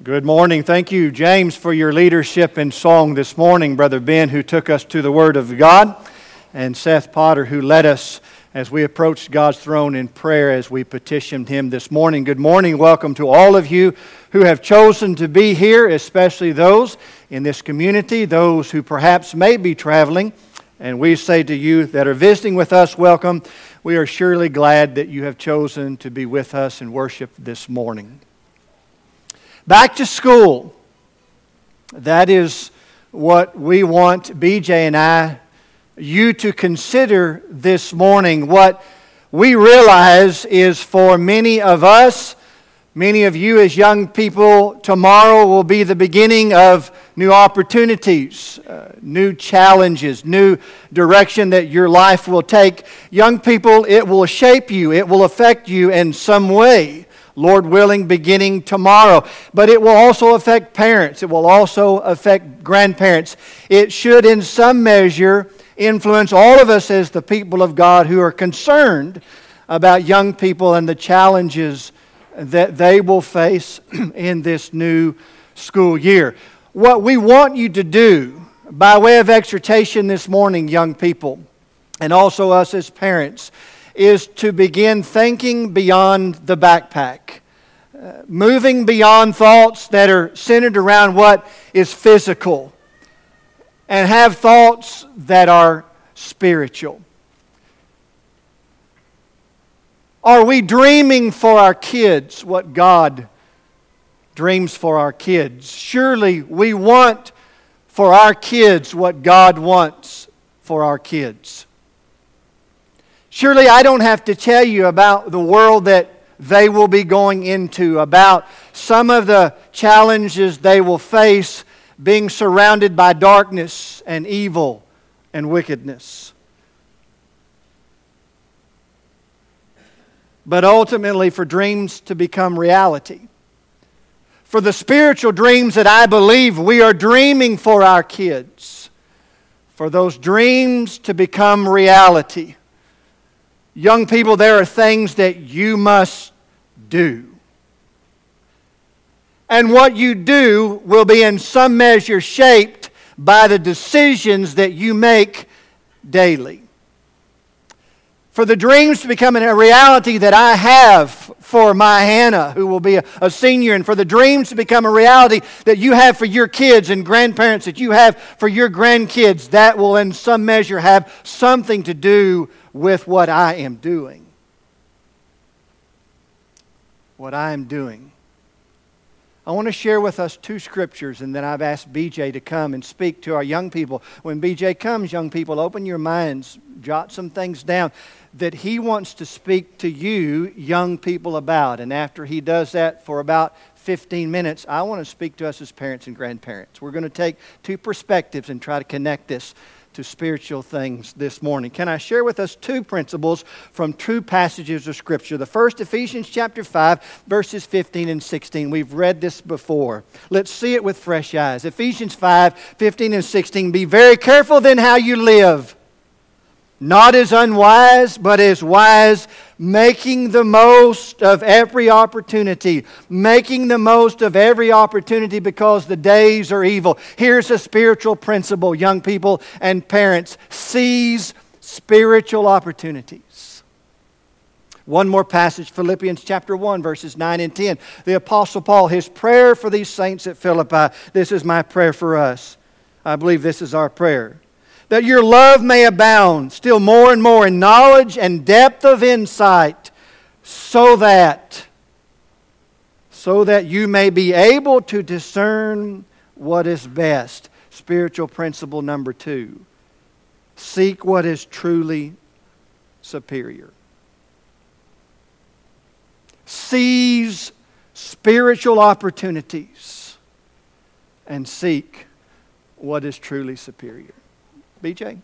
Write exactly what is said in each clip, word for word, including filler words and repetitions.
Good morning. Thank you, James, for your leadership in song this morning. Brother Ben, who took us to the Word of God, and Seth Potter, who led us as we approached God's throne in prayer as we petitioned Him this morning. Good morning. Welcome to all of you who have chosen to be here, especially those in this community, those who perhaps may be traveling. And we say to you that are visiting with us, welcome. We are surely glad that you have chosen to be with us in worship this morning. Back to school. That is what we want, B J and I, you to consider this morning. What we realize is for many of us, many of you as young people, tomorrow will be the beginning of new opportunities, uh, new challenges, new direction that your life will take. Young people, it will shape you. It will affect you in some way. Lord willing, beginning tomorrow. But it will also affect parents. It will also affect grandparents. It should, in some measure, influence all of us as the people of God who are concerned about young people and the challenges that they will face in this new school year. What we want you to do, by way of exhortation this morning, young people, and also us as parents, is to begin thinking beyond the backpack, uh, moving beyond thoughts that are centered around what is physical, and have thoughts that are spiritual. Are we dreaming for our kids what God dreams for our kids? Surely we want for our kids what God wants for our kids. Surely I don't have to tell you about the world that they will be going into, about some of the challenges they will face being surrounded by darkness and evil and wickedness. But ultimately, for dreams to become reality, for the spiritual dreams that I believe we are dreaming for our kids, for those dreams to become reality, young people, there are things that you must do. And what you do will be in some measure shaped by the decisions that you make daily. For the dreams to become a reality that I have for my Hannah, who will be a, a senior, and for the dreams to become a reality that you have for your kids and grandparents, that you have for your grandkids, that will in some measure have something to do with what I am doing. What I am doing. I want to share with us two scriptures, and then I've asked B J to come and speak to our young people. When B J comes, young people, open your minds, jot some things down that he wants to speak to you, young people, about. And after he does that for about fifteen minutes, I want to speak to us as parents and grandparents. We're going to take two perspectives and try to connect this to spiritual things this morning. Can I share with us two principles from two passages of Scripture? The first, Ephesians chapter five, verses fifteen and sixteen. We've read this before. Let's see it with fresh eyes. Ephesians five, fifteen and sixteen. Be very careful then how you live, not as unwise, but as wise, making the most of every opportunity. Making the most of every opportunity because the days are evil. Here's a spiritual principle, young people and parents. Seize spiritual opportunities. One more passage, Philippians chapter one, verses nine and ten. The Apostle Paul, his prayer for these saints at Philippi. This is my prayer for us. I believe this is our prayer. That your love may abound still more and more in knowledge and depth of insight, so that, so that you may be able to discern what is best. Spiritual principle number two. Seek what is truly superior. Seize spiritual opportunities and seek what is truly superior. B J?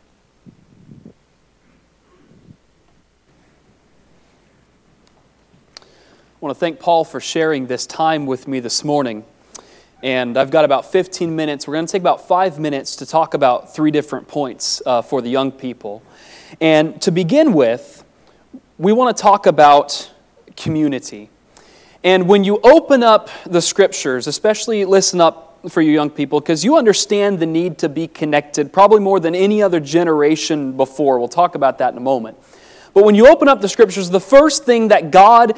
I want to thank Paul for sharing this time with me this morning. And I've got about fifteen minutes. We're going to take about five minutes to talk about three different points uh, for the young people. And to begin with, we want to talk about community. And when you open up the Scriptures, especially listen up for you young people, because you understand the need to be connected probably more than any other generation before. We'll talk about that in a moment. But when you open up the Scriptures, the first thing that God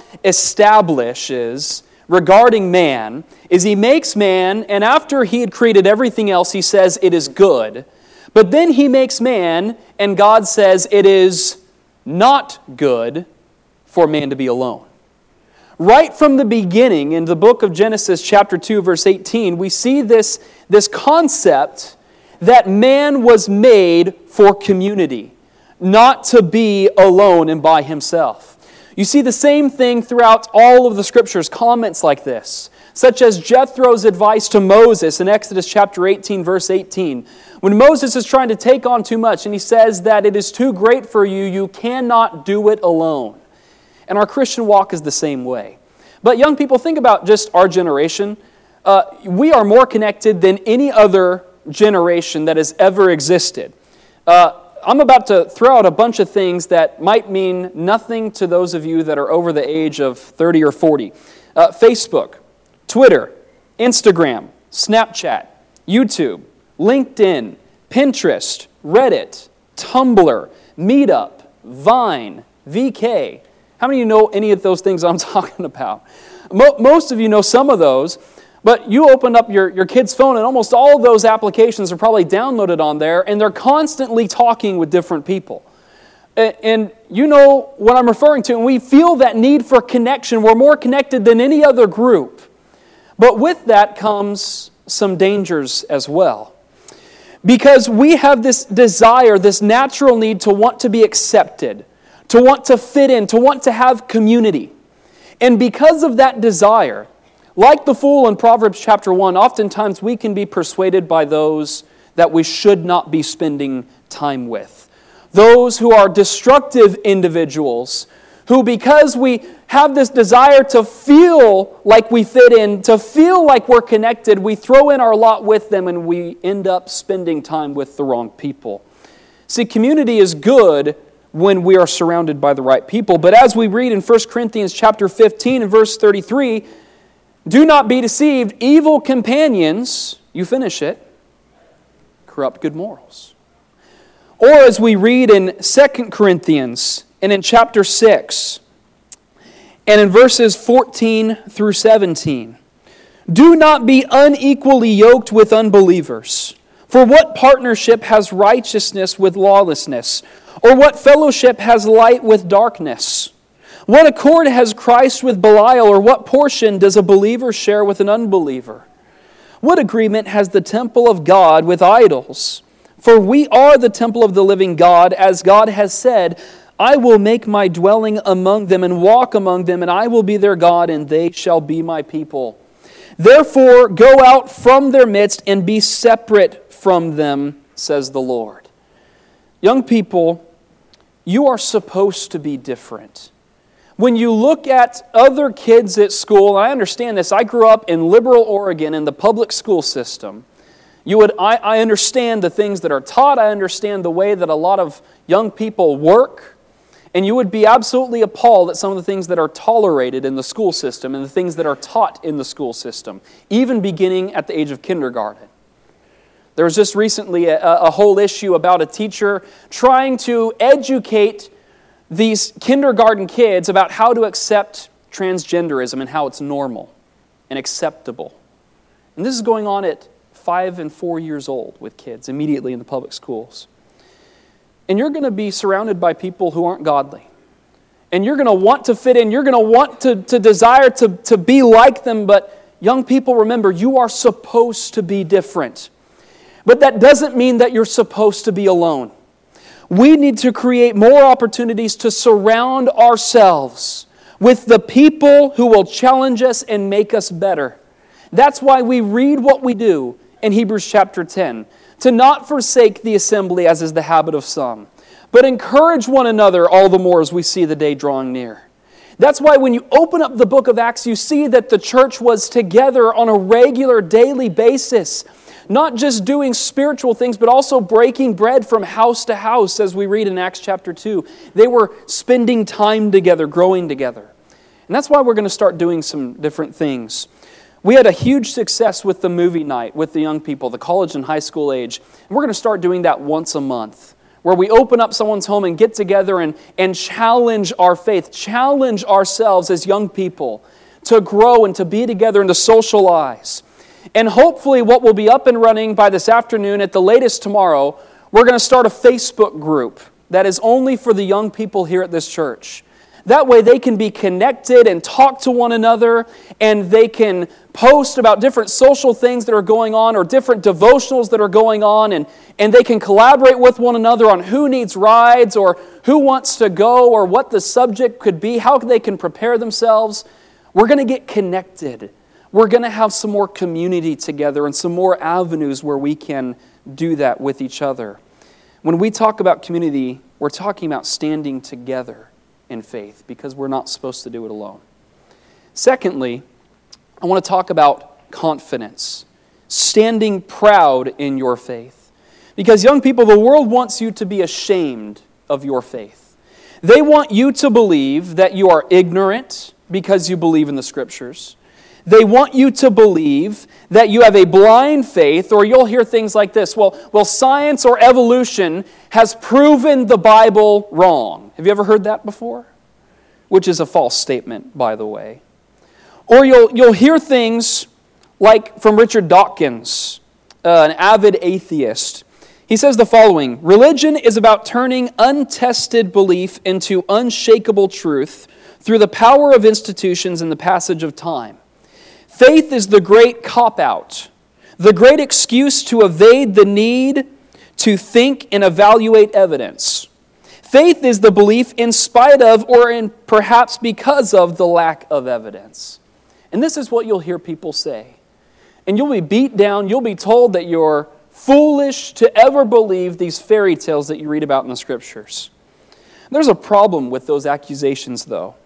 establishes regarding man is He makes man, and after He had created everything else, He says it is good. But then He makes man, and God says it is not good for man to be alone. Right from the beginning, in the book of Genesis chapter two, verse eighteen, we see this, this concept that man was made for community, not to be alone and by himself. You see the same thing throughout all of the Scriptures, comments like this, such as Jethro's advice to Moses in Exodus chapter eighteen, verse eighteen. When Moses is trying to take on too much and he says that it is too great for you, you cannot do it alone. And our Christian walk is the same way. But young people, think about just our generation. Uh, we are more connected than any other generation that has ever existed. Uh, I'm about to throw out a bunch of things that might mean nothing to those of you that are over the age of thirty or forty. Uh, Facebook, Twitter, Instagram, Snapchat, YouTube, LinkedIn, Pinterest, Reddit, Tumblr, Meetup, Vine, V K. How many of you know any of those things I'm talking about? Mo- most of you know some of those. But you open up your, your kid's phone and almost all of those applications are probably downloaded on there, and they're constantly talking with different people. And, and you know what I'm referring to, and we feel that need for connection. We're more connected than any other group. But with that comes some dangers as well. Because we have this desire, this natural need to want to be accepted, to want to fit in, to want to have community. And because of that desire, like the fool in Proverbs chapter one, oftentimes we can be persuaded by those that we should not be spending time with. Those who are destructive individuals, who because we have this desire to feel like we fit in, to feel like we're connected, we throw in our lot with them and we end up spending time with the wrong people. See, community is good when we are surrounded by the right people. But as we read in First Corinthians chapter fifteen and verse thirty-three, do not be deceived, evil companions, you finish it, corrupt good morals. Or as we read in Second Corinthians and in chapter six and in verses fourteen through seventeen, do not be unequally yoked with unbelievers. For what partnership has righteousness with lawlessness? Or what fellowship has light with darkness? What accord has Christ with Belial, or what portion does a believer share with an unbeliever? What agreement has the temple of God with idols? For we are the temple of the living God, as God has said, I will make my dwelling among them and walk among them, and I will be their God, and they shall be my people. Therefore, go out from their midst and be separate from them, says the Lord. Young people, you are supposed to be different. When you look at other kids at school, and I understand this, I grew up in liberal Oregon in the public school system. You would, I, I understand the things that are taught. I understand the way that a lot of young people work. And you would be absolutely appalled at some of the things that are tolerated in the school system and the things that are taught in the school system, even beginning at the age of kindergarten. There was just recently a, a whole issue about a teacher trying to educate these kindergarten kids about how to accept transgenderism and how it's normal and acceptable. And this is going on at five and four years old with kids immediately in the public schools. And you're going to be surrounded by people who aren't godly. And you're going to want to fit in. You're going to want to, to desire to, to be like them. But young people, remember, you are supposed to be different. But that doesn't mean that you're supposed to be alone. We need to create more opportunities to surround ourselves with the people who will challenge us and make us better. That's why we read what we do in Hebrews chapter ten. To not forsake the assembly as is the habit of some, but encourage one another all the more as we see the day drawing near. That's why when you open up the book of Acts, you see that the church was together on a regular daily basis. Not just doing spiritual things, but also breaking bread from house to house, as we read in Acts chapter two. They were spending time together, growing together. And that's why we're going to start doing some different things. We had a huge success with the movie night with the young people, the college and high school age. And we're going to start doing that once a month, where we open up someone's home and get together and, and challenge our faith, challenge ourselves as young people to grow and to be together and to socialize. And hopefully what will be up and running by this afternoon, at the latest tomorrow, we're going to start a Facebook group that is only for the young people here at this church. That way they can be connected and talk to one another, and they can post about different social things that are going on or different devotionals that are going on, and, and they can collaborate with one another on who needs rides or who wants to go or what the subject could be, how they can prepare themselves. We're going to get connected. We're going to have some more community together and some more avenues where we can do that with each other. When we talk about community, we're talking about standing together in faith, because we're not supposed to do it alone. Secondly, I want to talk about confidence, standing proud in your faith. Because young people, the world wants you to be ashamed of your faith. They want you to believe that you are ignorant because you believe in the Scriptures. They want you to believe that you have a blind faith, or you'll hear things like this. Well, well, science or evolution has proven the Bible wrong. Have you ever heard that before? Which is a false statement, by the way. Or you'll, you'll hear things like from Richard Dawkins, uh, an avid atheist. He says the following: religion is about turning untested belief into unshakable truth through the power of institutions and the passage of time. Faith is the great cop-out, the great excuse to evade the need to think and evaluate evidence. Faith is the belief in spite of, or in perhaps because of, the lack of evidence. And this is what you'll hear people say. And you'll be beat down, you'll be told that you're foolish to ever believe these fairy tales that you read about in the Scriptures. There's a problem with those accusations, though.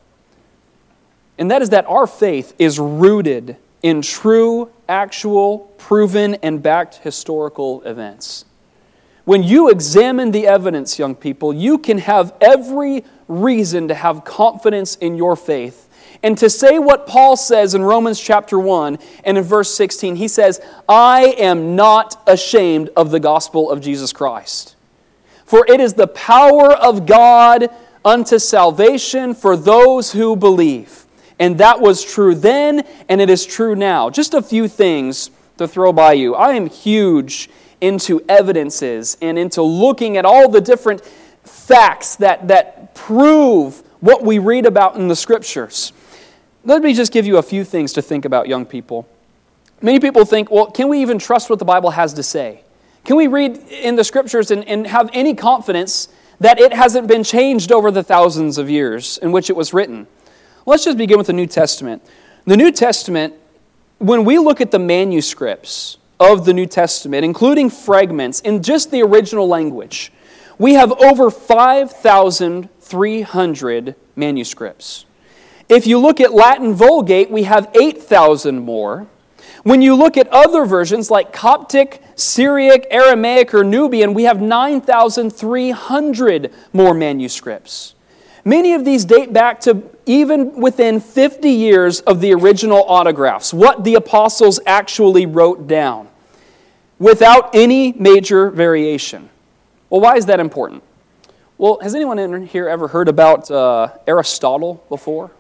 And that is that our faith is rooted in true, actual, proven, and backed historical events. When you examine the evidence, young people, you can have every reason to have confidence in your faith. And to say what Paul says in Romans chapter one and in verse sixteen, he says, I am not ashamed of the gospel of Jesus Christ. For it is the power of God unto salvation for those who believe. And that was true then, and it is true now. Just a few things to throw by you. I am huge into evidences and into looking at all the different facts that, that prove what we read about in the Scriptures. Let me just give you a few things to think about, young people. Many people think, well, can we even trust what the Bible has to say? Can we read in the Scriptures and, and have any confidence that it hasn't been changed over the thousands of years in which it was written? Let's just begin with the New Testament. The New Testament, when we look at the manuscripts of the New Testament, including fragments in just the original language, we have over five thousand three hundred manuscripts. If you look at Latin Vulgate, we have eight thousand more. When you look at other versions like Coptic, Syriac, Aramaic, or Nubian, we have nine thousand three hundred more manuscripts. Many of these date back to even within fifty years of the original autographs, what the apostles actually wrote down, without any major variation. Well, why is that important? Well, has anyone in here ever heard about uh, Aristotle before?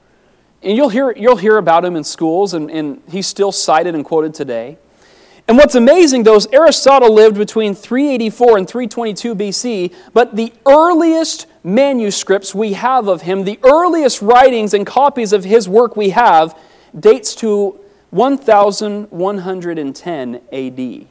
And you'll hear, you'll hear about him in schools, and, and he's still cited and quoted today. And what's amazing, though, is Aristotle lived between three eighty-four and three twenty-two B C, but the earliest manuscripts we have of him, the earliest writings and copies of his work we have, dates to one thousand one hundred ten A D.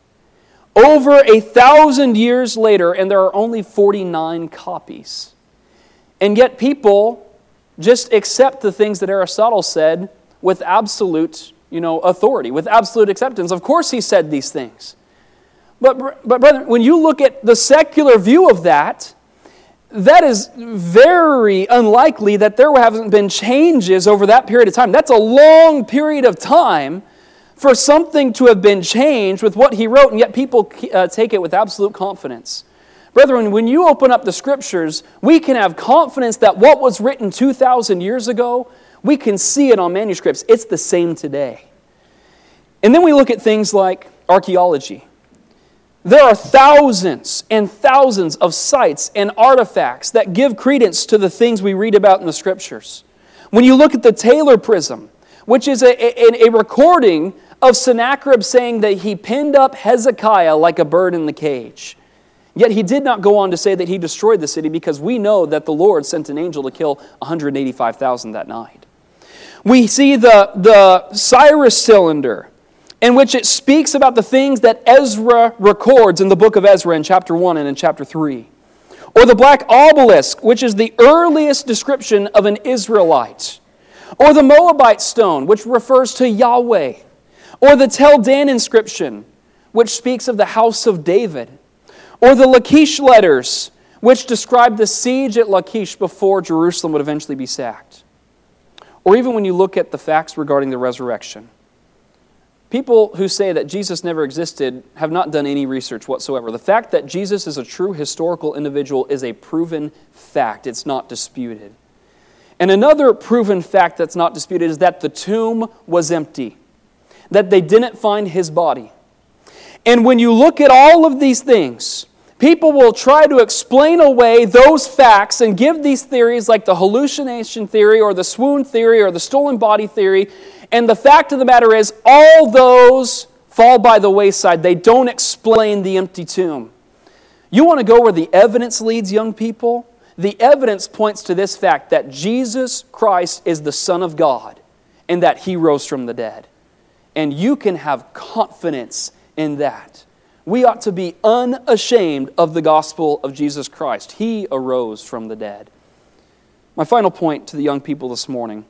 Over a thousand years later, and there are only forty-nine copies. And yet people just accept the things that Aristotle said with absolute, you know, authority, with absolute acceptance. Of course he said these things. But, but brethren, when you look at the secular view of that, that is very unlikely that there haven't been changes over that period of time. That's a long period of time for something to have been changed with what he wrote, and yet people uh, take it with absolute confidence. Brethren, when you open up the Scriptures, we can have confidence that what was written two thousand years ago, we can see it on manuscripts. It's the same today. And then we look at things like archaeology. There are thousands and thousands of sites and artifacts that give credence to the things we read about in the Scriptures. When you look at the Taylor Prism, which is a, a, a recording of Sennacherib saying that he pinned up Hezekiah like a bird in the cage. Yet he did not go on to say that he destroyed the city, because we know that the Lord sent an angel to kill one hundred eighty-five thousand that night. We see the, the Cyrus cylinder, in which it speaks about the things that Ezra records in the book of Ezra in chapter one and in chapter three. Or the black obelisk, which is the earliest description of an Israelite. Or the Moabite stone, which refers to Yahweh. Or the Tel Dan inscription, which speaks of the house of David. Or the Lachish letters, which describe the siege at Lachish before Jerusalem would eventually be sacked. Or even when you look at the facts regarding the resurrection. People who say that Jesus never existed have not done any research whatsoever. The fact that Jesus is a true historical individual is a proven fact. It's not disputed. And another proven fact that's not disputed is that the tomb was empty, that they didn't find his body. And when you look at all of these things, people will try to explain away those facts and give these theories like the hallucination theory or the swoon theory or the stolen body theory. And the fact of the matter is, all those fall by the wayside. They don't explain the empty tomb. You want to go where the evidence leads, young people? The evidence points to this fact that Jesus Christ is the Son of God and that He rose from the dead. And you can have confidence in that. We ought to be unashamed of the gospel of Jesus Christ. He arose from the dead. My final point to the young people this morning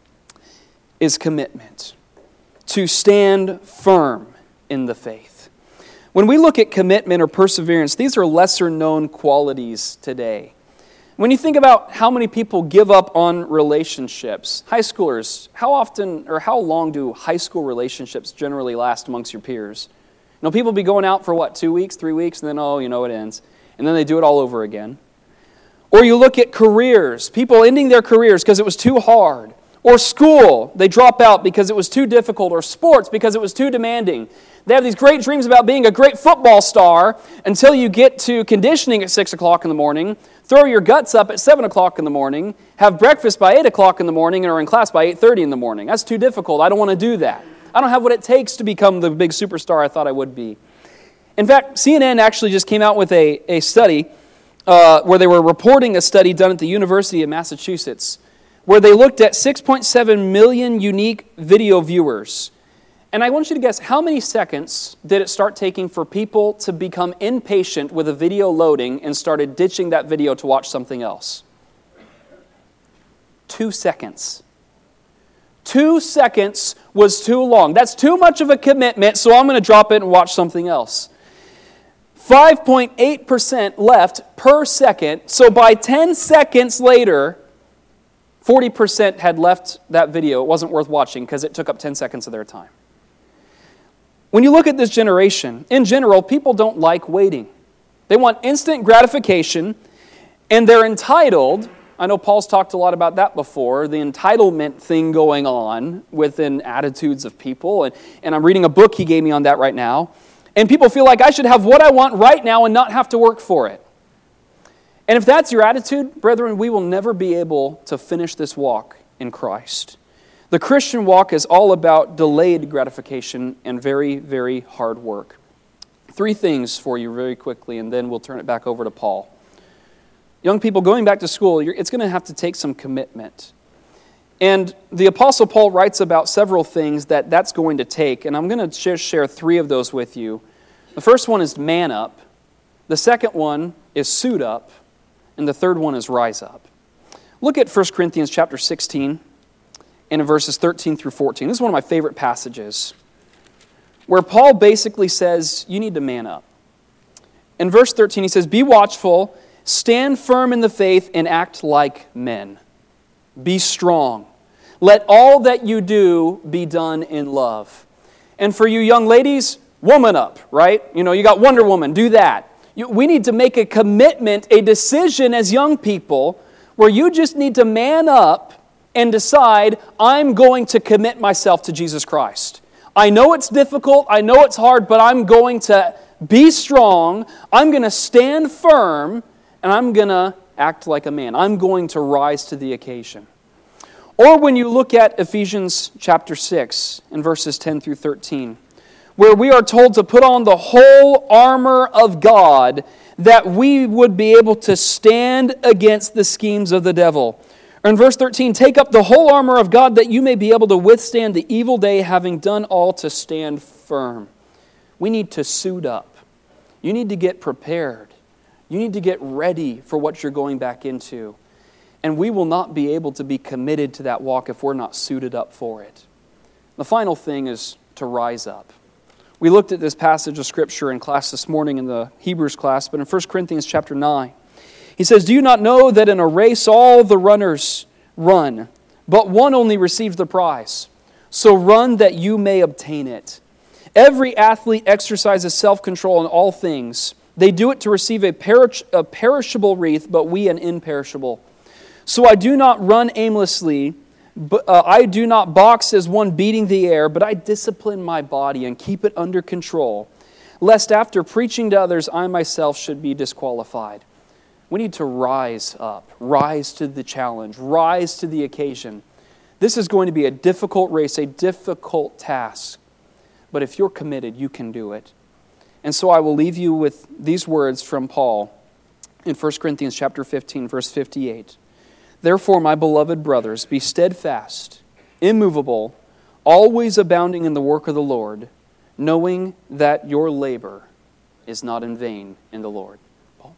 is commitment. To stand firm in the faith. When we look at commitment or perseverance, these are lesser known qualities today. When you think about how many people give up on relationships, high schoolers, how often or how long do high school relationships generally last amongst your peers? You know, people be going out for what, two weeks, three weeks, and then, oh, you know, it ends. And then they do it all over again. Or you look at careers, people ending their careers because it was too hard. Or school, they drop out because it was too difficult. Or sports, because it was too demanding. They have these great dreams about being a great football star until you get to conditioning at six o'clock in the morning, throw your guts up at seven o'clock in the morning, have breakfast by eight o'clock in the morning, and are in class by eight thirty in the morning. That's too difficult. I don't want to do that. I don't have what it takes to become the big superstar I thought I would be. In fact, C N N actually just came out with a, a study uh, where they were reporting a study done at the University of Massachusetts where they looked at six point seven million unique video viewers. And I want you to guess, how many seconds did it start taking for people to become impatient with a video loading and started ditching that video to watch something else? Two seconds. Two seconds was too long. That's too much of a commitment, so I'm going to drop it and watch something else. five point eight percent left per second, so by ten seconds later, forty percent had left that video. It wasn't worth watching because it took up ten seconds of their time. When you look at this generation, in general, people don't like waiting. They want instant gratification, and they're entitled. I know Paul's talked a lot about that before, the entitlement thing going on within attitudes of people. And, and I'm reading a book he gave me on that right now. And people feel like I should have what I want right now and not have to work for it. And if that's your attitude, brethren, we will never be able to finish this walk in Christ. The Christian walk is all about delayed gratification and very, very hard work. Three things for you very quickly, and then we'll turn it back over to Paul. Young people, going back to school, it's going to have to take some commitment. And the Apostle Paul writes about several things that that's going to take, and I'm going to share, share three of those with you. The first one is man up. The second one is suit up. And the third one is rise up. Look at First Corinthians chapter sixteen and in verses thirteen through fourteen. This is one of my favorite passages where Paul basically says, you need to man up. In verse thirteen, he says, be watchful, stand firm in the faith, and act like men. Be strong. Let all that you do be done in love. And for you young ladies, woman up, right? You know, you got Wonder Woman, do that. We need to make a commitment, a decision as young people, where you just need to man up and decide, I'm going to commit myself to Jesus Christ. I know it's difficult, I know it's hard, but I'm going to be strong, I'm going to stand firm, and I'm going to act like a man. I'm going to rise to the occasion. Or when you look at Ephesians chapter six and verses ten through thirteen, where we are told to put on the whole armor of God that we would be able to stand against the schemes of the devil. Or in verse thirteen, take up the whole armor of God that you may be able to withstand the evil day, having done all to stand firm. We need to suit up. You need to get prepared. You need to get ready for what you're going back into. And we will not be able to be committed to that walk if we're not suited up for it. The final thing is to rise up. We looked at this passage of Scripture in class this morning in the Hebrews class, but in First Corinthians chapter nine, he says, do you not know that in a race all the runners run, but one only receives the prize? So run that you may obtain it. Every athlete exercises self-control in all things. They do it to receive a, perish- a perishable wreath, but we an imperishable. So I do not run aimlessly, but uh, I do not box as one beating the air, but I discipline my body and keep it under control, lest after preaching to others, I myself should be disqualified. We need to rise up, rise to the challenge, rise to the occasion. This is going to be a difficult race, a difficult task. But if you're committed, you can do it. And so I will leave you with these words from Paul in First Corinthians chapter fifteen, verse fifty-eight. Therefore, my beloved brothers, be steadfast, immovable, always abounding in the work of the Lord, knowing that your labor is not in vain in the Lord. Paul?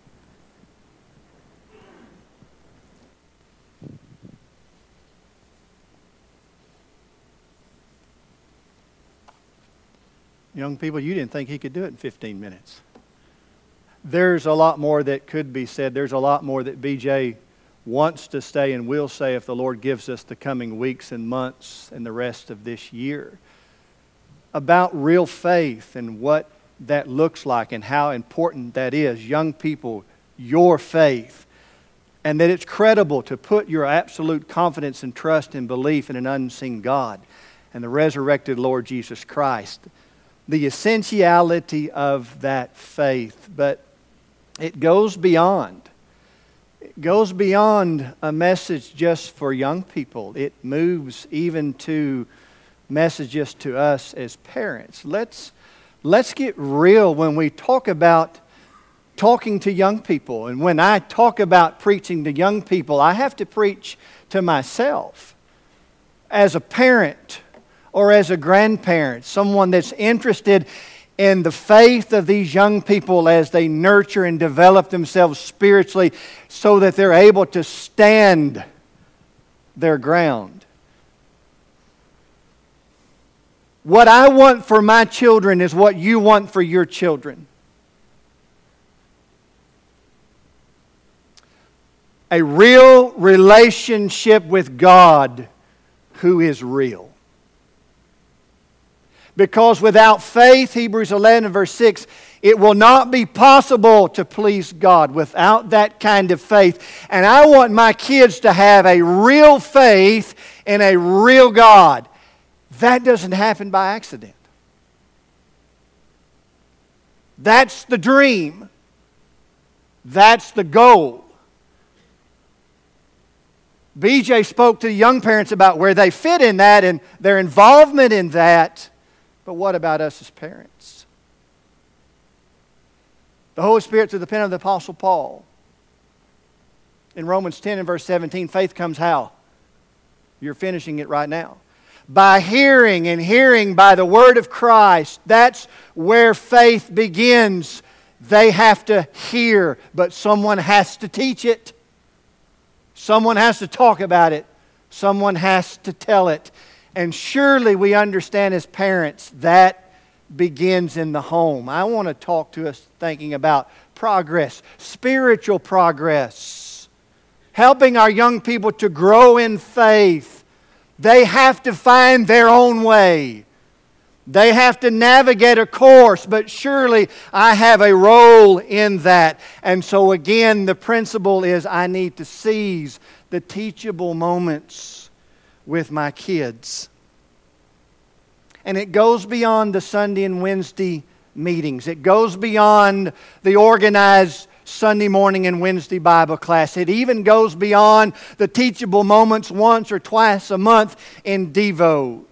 Young people, you didn't think he could do it in fifteen minutes. There's a lot more that could be said. There's a lot more that B J wants to say and will say if the Lord gives us the coming weeks and months and the rest of this year about real faith and what that looks like and how important that is. Young people, your faith, and that it's credible to put your absolute confidence and trust and belief in an unseen God and the resurrected Lord Jesus Christ. The essentiality of that faith, but it goes beyond. It goes beyond a message just for young people. It moves even to messages to us as parents. Let's, let's get real when we talk about talking to young people. And when I talk about preaching to young people, I have to preach to myself as a parent or as a grandparent, someone that's interested in the faith of these young people as they nurture and develop themselves spiritually so that they're able to stand their ground. What I want for my children is what you want for your children. A real relationship with God who is real. Because without faith, Hebrews eleven verse six, it will not be possible to please God without that kind of faith. And I want my kids to have a real faith in a real God. That doesn't happen by accident. That's the dream. That's the goal. B J spoke to young parents about where they fit in that and their involvement in that. But what about us as parents? The Holy Spirit, through the pen of the Apostle Paul, in Romans ten and verse seventeen, faith comes how? You're finishing it right now. By hearing, and hearing by the word of Christ. That's where faith begins. They have to hear, but someone has to teach it. Someone has to talk about it. Someone has to tell it. And surely we understand as parents that begins in the home. I want to talk to us thinking about progress, spiritual progress, helping our young people to grow in faith. They have to find their own way. They have to navigate a course, but surely I have a role in that. And so again, the principle is I need to seize the teachable moments with my kids. And it goes beyond the Sunday and Wednesday meetings. It goes beyond the organized Sunday morning and Wednesday Bible class. It even goes beyond the teachable moments once or twice a month in Devos.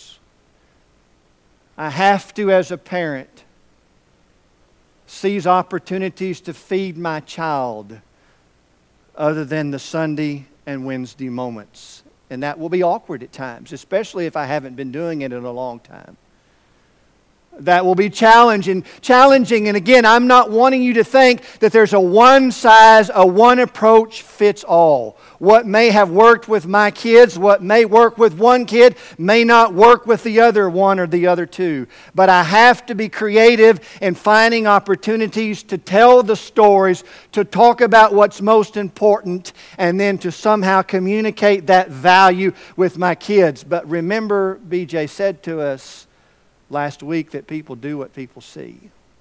I have to, as a parent, seize opportunities to feed my child other than the Sunday and Wednesday moments. And that will be awkward at times, especially if I haven't been doing it in a long time. That will be challenging, challenging. And again, I'm not wanting you to think that there's a one size, a one approach fits all. What may have worked with my kids, what may work with one kid, may not work with the other one or the other two. But I have to be creative in finding opportunities to tell the stories, to talk about what's most important, and then to somehow communicate that value with my kids. But remember, B J said to us last week that people do what people see.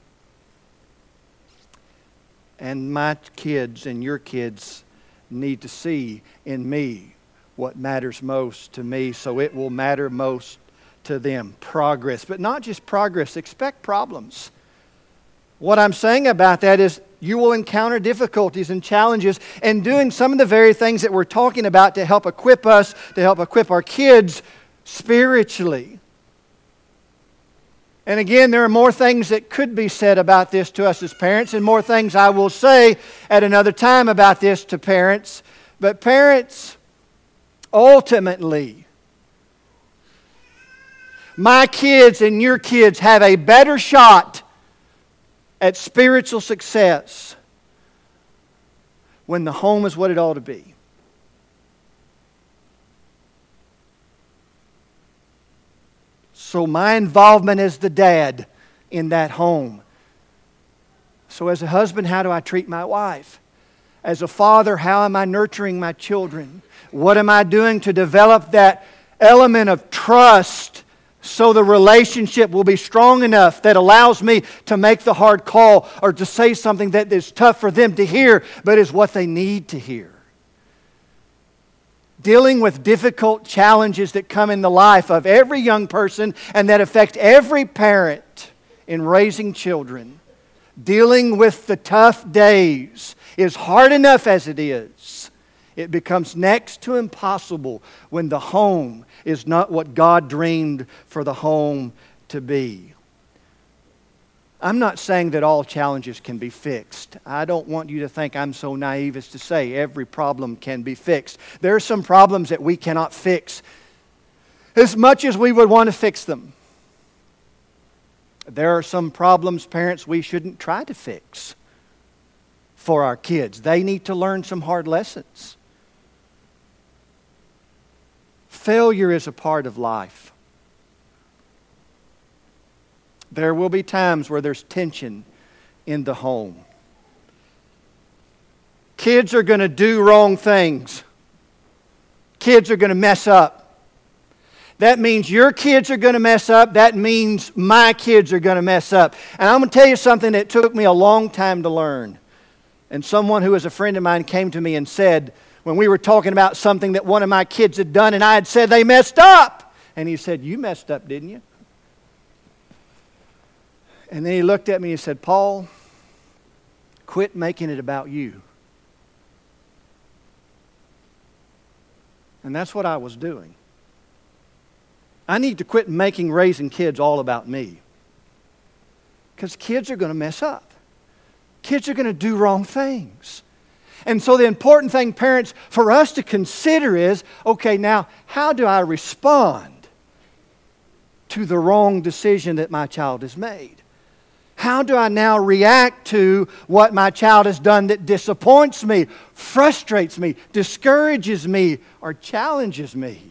And my kids and your kids need to see in me what matters most to me, so it will matter most to them. Progress, but not just progress. Expect problems. What I'm saying about that is you will encounter difficulties and challenges, and doing some of the very things that we're talking about to help equip us, to help equip our kids spiritually. And again, there are more things that could be said about this to us as parents, and more things I will say at another time about this to parents. But parents, ultimately, my kids and your kids have a better shot at spiritual success when the home is what it ought to be. So my involvement as the dad in that home. So as a husband, how do I treat my wife? As a father, how am I nurturing my children? What am I doing to develop that element of trust so the relationship will be strong enough that allows me to make the hard call or to say something that is tough for them to hear, but is what they need to hear? Dealing with difficult challenges that come in the life of every young person and that affect every parent in raising children. Dealing with the tough days is hard enough as it is. It becomes next to impossible when the home is not what God dreamed for the home to be. I'm not saying that all challenges can be fixed. I don't want you to think I'm so naive as to say every problem can be fixed. There are some problems that we cannot fix as much as we would want to fix them. There are some problems, parents, we shouldn't try to fix for our kids. They need to learn some hard lessons. Failure is a part of life. There will be times where there's tension in the home. Kids are going to do wrong things. Kids are going to mess up. That means your kids are going to mess up. That means my kids are going to mess up. And I'm going to tell you something that took me a long time to learn. And someone who was a friend of mine came to me and said, when we were talking about something that one of my kids had done, and I had said they messed up. And he said, "You messed up, didn't you?" And then he looked at me and said, "Paul, quit making it about you." And that's what I was doing. I need to quit making raising kids all about me. Because kids are going to mess up. Kids are going to do wrong things. And so the important thing, parents, for us to consider is, okay, now, how do I respond to the wrong decision that my child has made? How do I now react to what my child has done that disappoints me, frustrates me, discourages me, or challenges me?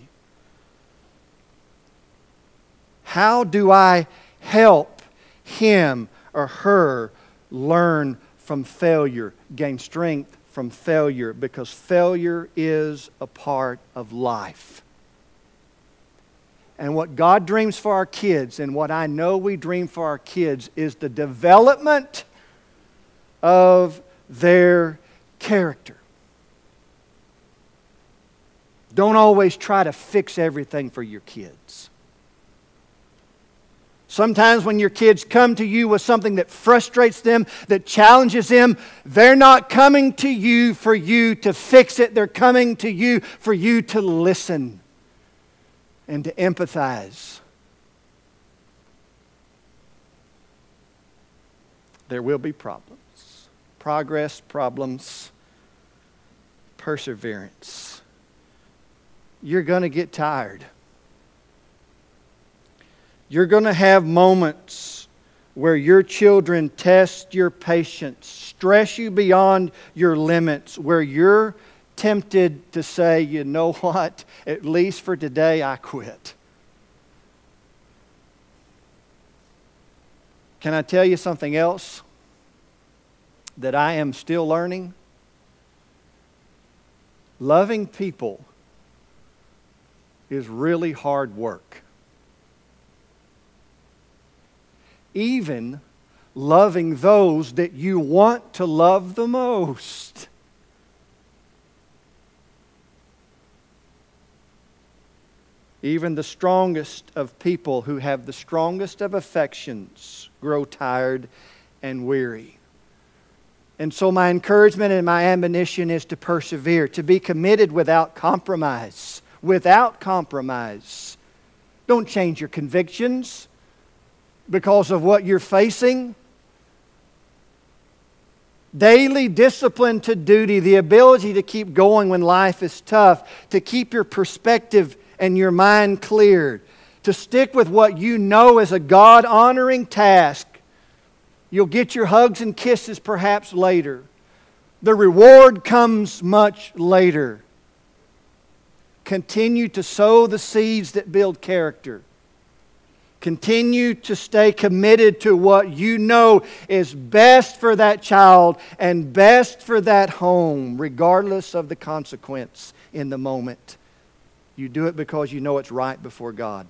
How do I help him or her learn from failure, gain strength from failure? Because failure is a part of life. And what God dreams for our kids, and what I know we dream for our kids, is the development of their character. Don't always try to fix everything for your kids. Sometimes when your kids come to you with something that frustrates them, that challenges them, they're not coming to you for you to fix it. They're coming to you for you to listen and to empathize. There will be problems. Progress, problems, perseverance. You're going to get tired. You're going to have moments where your children test your patience, stress you beyond your limits, where you're tempted to say, you know what, at least for today I quit. Can I tell you something else that I am still learning? Loving people is really hard work. Even loving those that you want to love the most. Even the strongest of people who have the strongest of affections grow tired and weary. And so my encouragement and my admonition is to persevere, to be committed without compromise. Without compromise. Don't change your convictions because of what you're facing. Daily discipline to duty, the ability to keep going when life is tough, to keep your perspective and your mind cleared, to stick with what you know is a God-honoring task. You'll get your hugs and kisses perhaps later. The reward comes much later. Continue to sow the seeds that build character. Continue to stay committed to what you know is best for that child and best for that home, regardless of the consequence in the moment. You do it because you know it's right before God.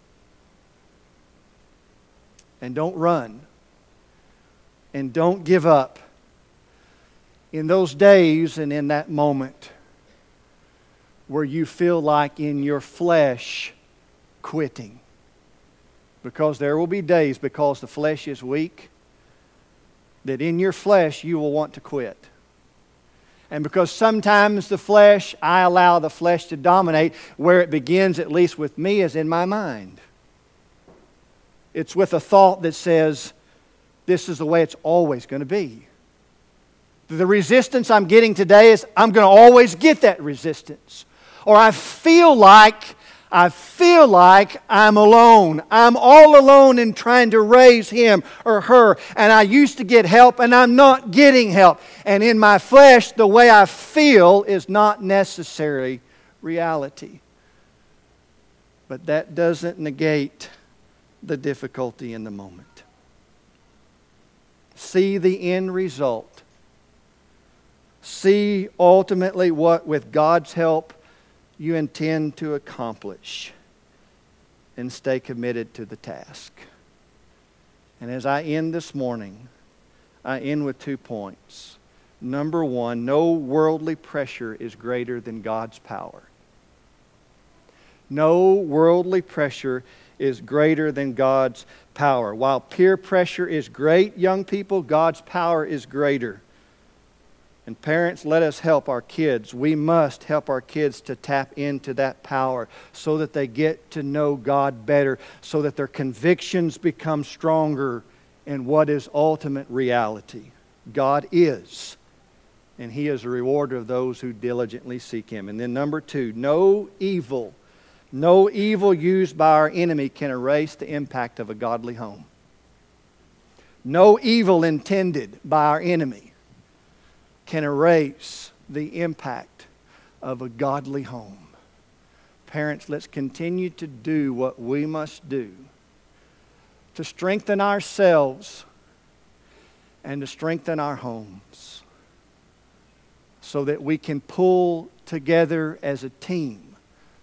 And don't run. And don't give up. In those days and in that moment where you feel like in your flesh quitting. Because there will be days, because the flesh is weak, that in your flesh you will want to quit. And because sometimes the flesh, I allow the flesh to dominate, where it begins, at least with me, is in my mind. It's with a thought that says, this is the way it's always going to be. The resistance I'm getting today is I'm going to always get that resistance. Or I feel like I feel like I'm alone. I'm all alone in trying to raise him or her. And I used to get help and I'm not getting help. And in my flesh, the way I feel is not necessarily reality. But that doesn't negate the difficulty in the moment. See the end result. See ultimately what, with God's help, you intend to accomplish, and stay committed to the task. And as I end this morning, I end with two points. Number one, no worldly pressure is greater than God's power. No worldly pressure is greater than God's power. While peer pressure is great, young people, God's power is greater. And parents, let us help our kids. We must help our kids to tap into that power so that they get to know God better, so that their convictions become stronger in what is ultimate reality. God is, and He is a rewarder of those who diligently seek Him. And then number two, no evil, no evil used by our enemy can erase the impact of a godly home. No evil intended by our enemy can erase the impact of a godly home. Parents, let's continue to do what we must do to strengthen ourselves and to strengthen our homes so that we can pull together as a team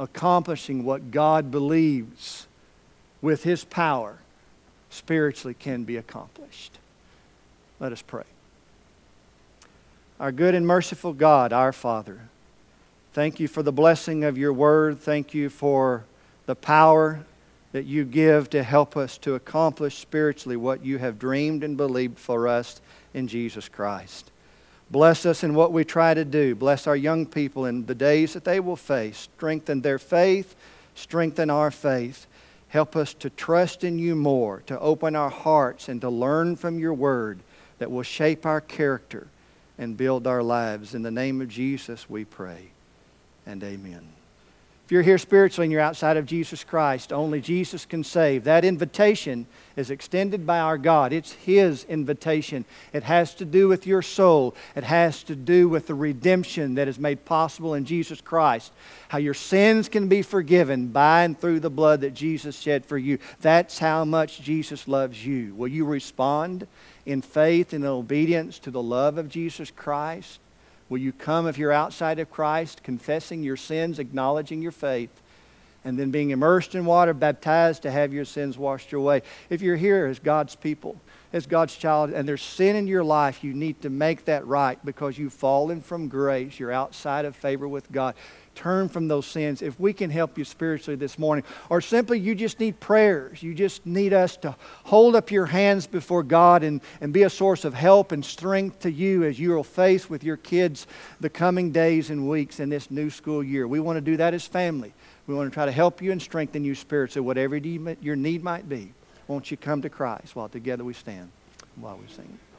accomplishing what God believes with His power spiritually can be accomplished. Let us pray. Our good and merciful God, our Father, thank You for the blessing of Your Word. Thank You for the power that You give to help us to accomplish spiritually what You have dreamed and believed for us in Jesus Christ. Bless us in what we try to do. Bless our young people in the days that they will face. Strengthen their faith. Strengthen our faith. Help us to trust in You more, to open our hearts and to learn from Your Word that will shape our character and build our lives. In the name of Jesus we pray, and amen. If you're here spiritually and you're outside of Jesus Christ, only Jesus can save. That invitation is extended by our God. It's His invitation. It has to do with your soul. It has to do with the redemption that is made possible in Jesus Christ. How your sins can be forgiven by and through the blood that Jesus shed for you. That's how much Jesus loves you. Will you respond in faith and obedience to the love of Jesus Christ? Will you come, if you're outside of Christ, confessing your sins, acknowledging your faith, and then being immersed in water, baptized to have your sins washed away? If you're here as God's people, as God's child, and there's sin in your life, you need to make that right because you've fallen from grace. You're outside of favor with God. Turn from those sins. If we can help you spiritually this morning, or simply you just need prayers. You just need us to hold up your hands before God and, and be a source of help and strength to you as you will face with your kids the coming days and weeks in this new school year. We want to do that as family. We want to try to help you and strengthen you spiritually, whatever your need might be. Won't you come to Christ while together we stand, while we sing.